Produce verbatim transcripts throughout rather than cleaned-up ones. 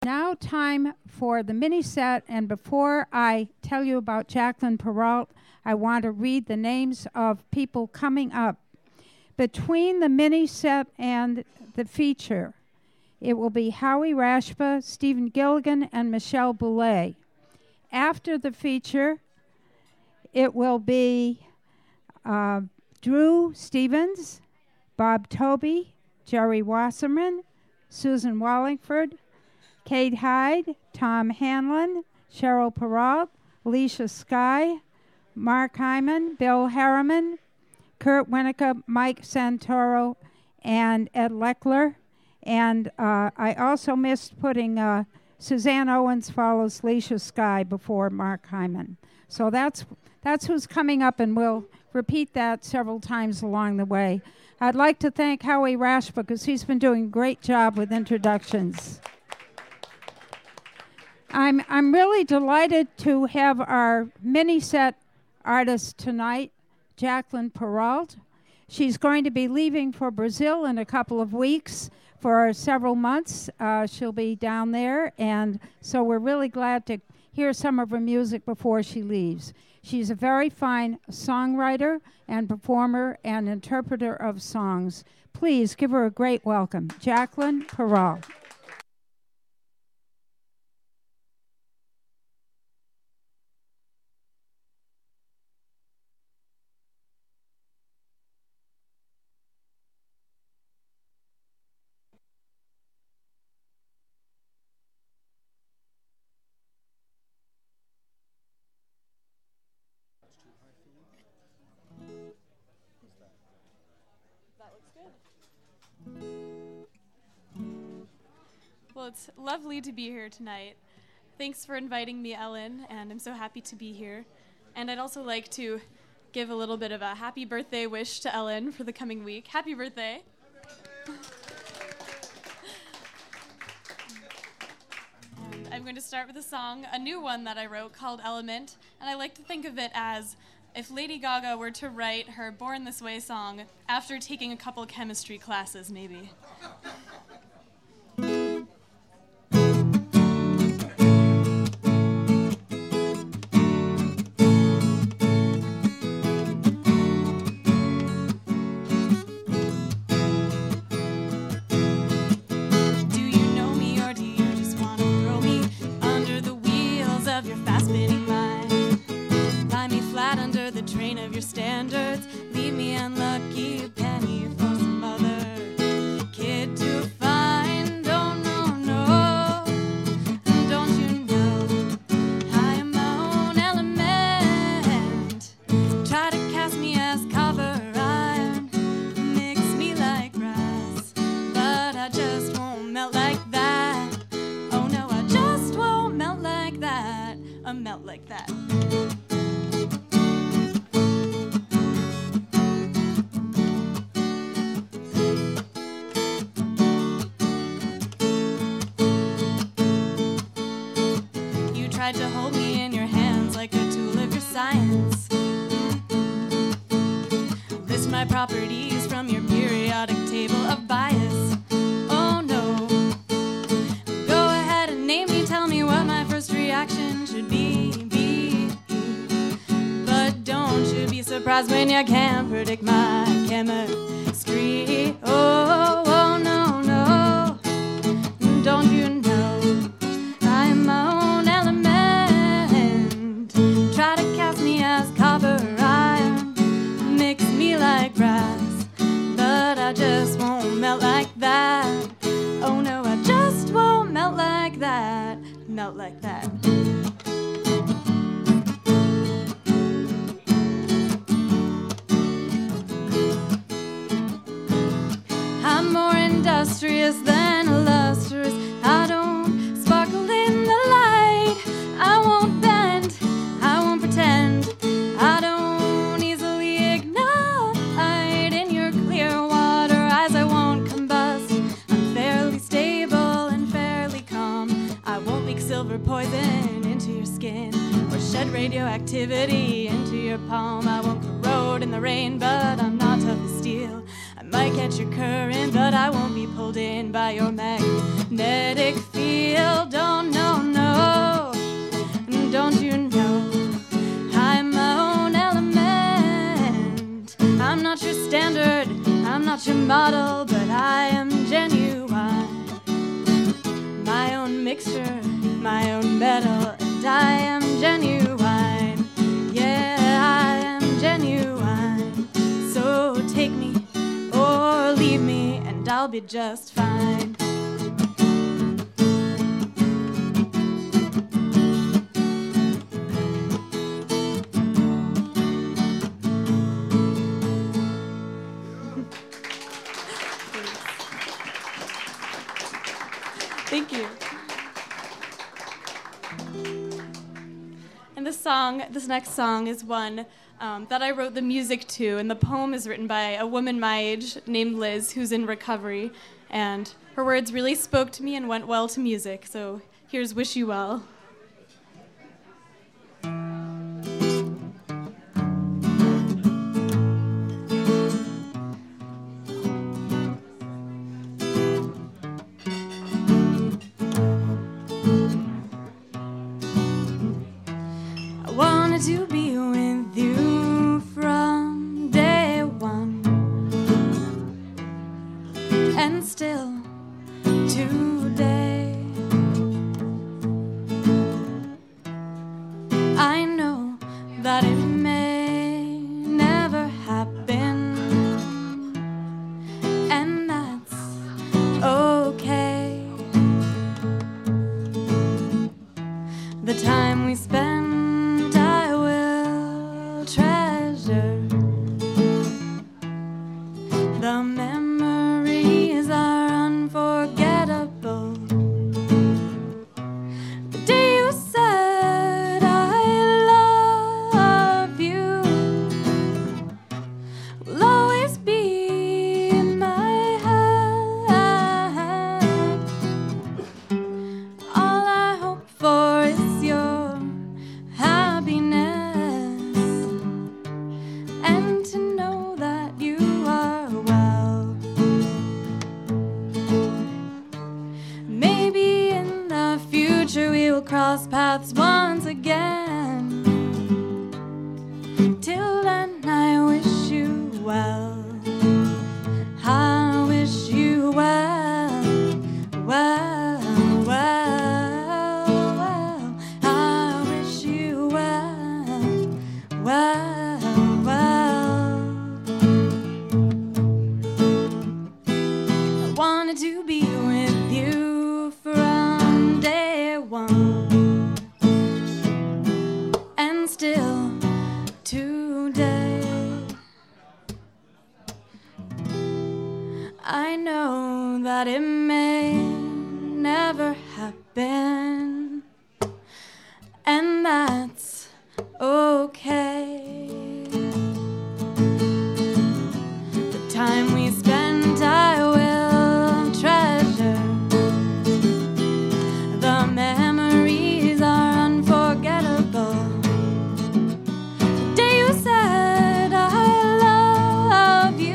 Now time for the mini set, and before I tell you about Jacqueline Perrault, I want to read the names of people coming up. Between the mini set and the feature, it will be Howie Rashba, Stephen Gilligan, and Michelle Boulay. After the feature, it will be uh, Drew Stevens, Bob Toby, Jerry Wasserman, Susan Wallingford, Kate Hyde, Tom Hanlon, Cheryl Perrault, Alicia Skye, Mark Hyman, Bill Harriman, Kurt Winnicke, Mike Santoro, and Ed Leckler. And uh, I also missed putting uh, Suzanne Owens follows Alicia Skye before Mark Hyman. So that's that's who's coming up, and we'll repeat that several times along the way. I'd like to thank Howie Rashba because he's been doing a great job with introductions. I'm I'm really delighted to have our mini set artist tonight, Jacqueline Perrault. She's going to be leaving for Brazil in a couple of weeks for several months. Uh, she'll be down there, and so we're really glad to hear some of her music before she leaves. She's a very fine songwriter and performer and interpreter of songs. Please give her a great welcome, Jacqueline Perrault. Well, it's lovely to be here tonight. Thanks for inviting me, Ellen, and I'm so happy to be here. And I'd also like to give a little bit of a happy birthday wish to Ellen for the coming week. Happy birthday. And I'm going to start with a song, a new one that I wrote called Element, and I like to think of it as if Lady Gaga were to write her Born This Way song after taking a couple chemistry classes, maybe. Standards, leave me unlucky, penny for some other kid to find. Oh no, no, don't you know I am my own element? Try to cast me as copper iron, mix me like grass, but I just won't melt like that. Oh no, I just won't melt like that. I melt like that. To hold me in your hands like a tool of your science. List my properties from your periodic table of bias. Oh no. Go ahead and name me, tell me what my first reaction should be, be. But don't you be surprised when you can't predict my chemistry. Oh, oh no, no. Don't you know I am my own like grass, but I just won't melt like that. Oh no, I just won't melt like that. Melt like that. I'm more industrious than illustrious. I don't sparkle in the light. I won't bend, I won't pretend. I don't silver poison into your skin or shed radioactivity into your palm. I won't corrode in the rain, but I'm not tough as steel. I might catch your current, but I won't be pulled in by your magnetic field. feel. Don't know, no. Don't you know I'm my own element? I'm not your standard, I'm not your model, but I am genuine. My own mixture, my own metal, and I am genuine. Yeah, I am genuine. So take me or leave me, and I'll be just fine. Thank you. And this song, this next song is one um, that I wrote the music to, and the poem is written by a woman my age named Liz, who's in recovery, and her words really spoke to me and went well to music, so here's Wish You Well. To be with you from day one, and still today I know that it may never happen, and that's okay. The time we spend the memories are unforgettable. The day you said I love you will always be in my head. All I hope for is your happiness, and to know that you are well. Maybe in the future we will cross paths once again. Till then I wish you well. I wish you well, well, well, well. I wish you well, well, well. I wanted to be with you from day one, and still today I know that it may never happen, and that's okay. The time we spent I will treasure. The memories are unforgettable. The day you said I love you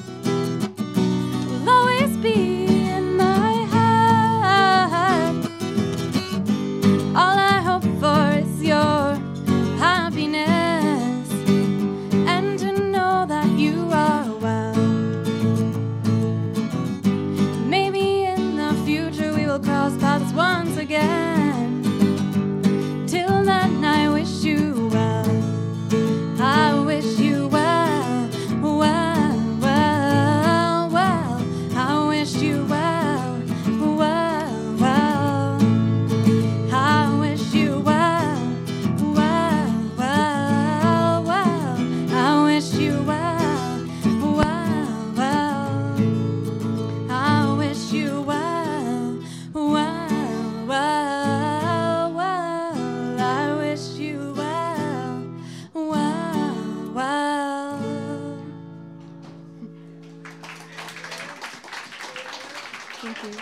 will always be in my head. All I hope for is your happiness, and to know that you are well. Maybe in the future we will cross paths once again. Till then I wish you well. I wish you well, well, well, well. I wish you well, well, well. I wish you well, well, well, well. I wish you well, well, well. I wish you well, well, well, well. I wish you well, well, well. Thank you.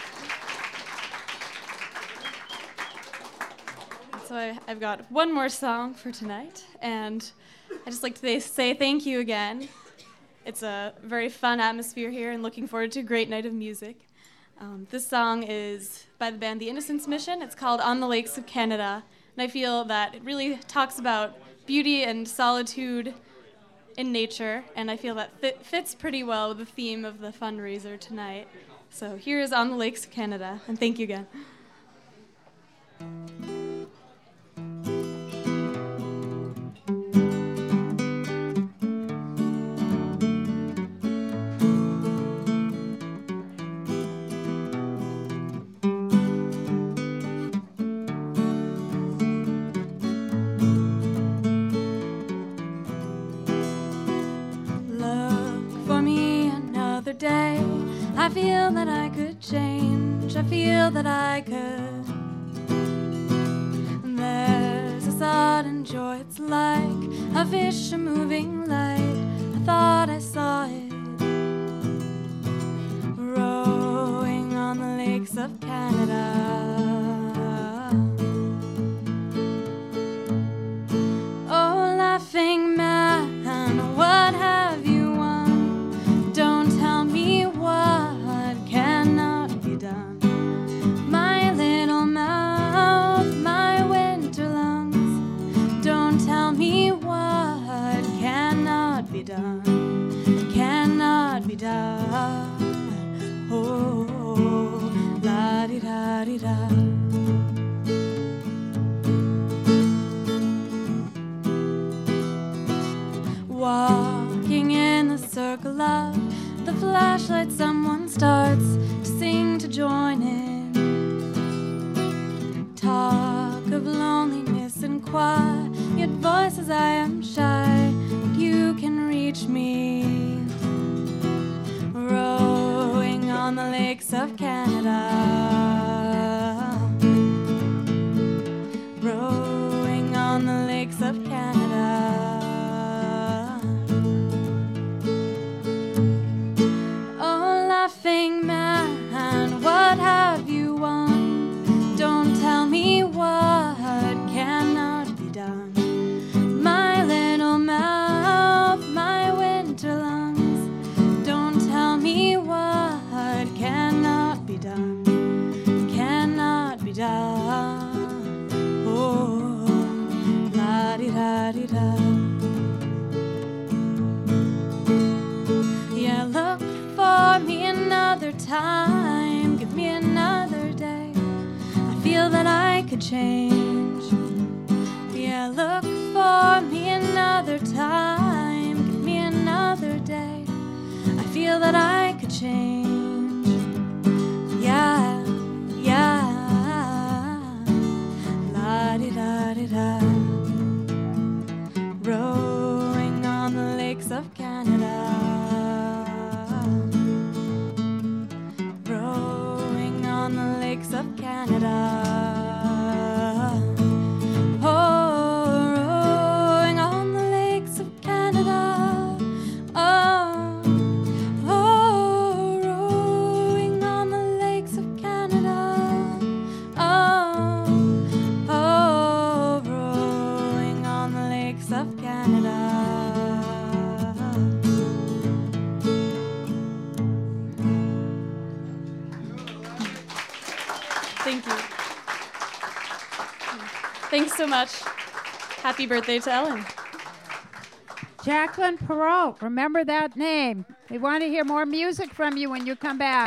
So I, I've got one more song for tonight, and I'd just like to say thank you again. It's a very fun atmosphere here, and looking forward to a great night of music. Um, this song is by the band The Innocence Mission. It's called On the Lakes of Canada. And I feel that it really talks about beauty and solitude in nature. And I feel that fit, fits pretty well with the theme of the fundraiser tonight. So here is On the Lakes of Canada. And thank you again. Day. I feel that I could change, I feel that I could. There's a sudden joy, it's like a fish, a moving light. I thought I saw it rowing on the lakes of Canada. Oh, laughing man, what have you done, cannot be done. Oh, la di da di da. Walking in the circle of the flashlight, someone starts to sing to join in. Talk of loneliness and quiet voices, I am shy. You can reach me, rowing on the lakes of Canada, rowing on the lakes of Canada. Oh, laughing man, what have you won? Don't tell me what cannot be done. My little mouth, my winter lungs, don't tell me what cannot be done, cannot be done. Oh, la-di-da-di-da. Yeah, look for me another time, give me another day. I feel that I could change. Yeah, look for me another time, give me another day. I feel that I could change. Yeah, yeah, la-di-da-di-da. Rowing on the lakes of Canada, rowing on the lakes of Canada. Thank you. Thanks so much. Happy birthday to Ellen. Jacqueline Perrault, remember that name. We want to hear more music from you when you come back.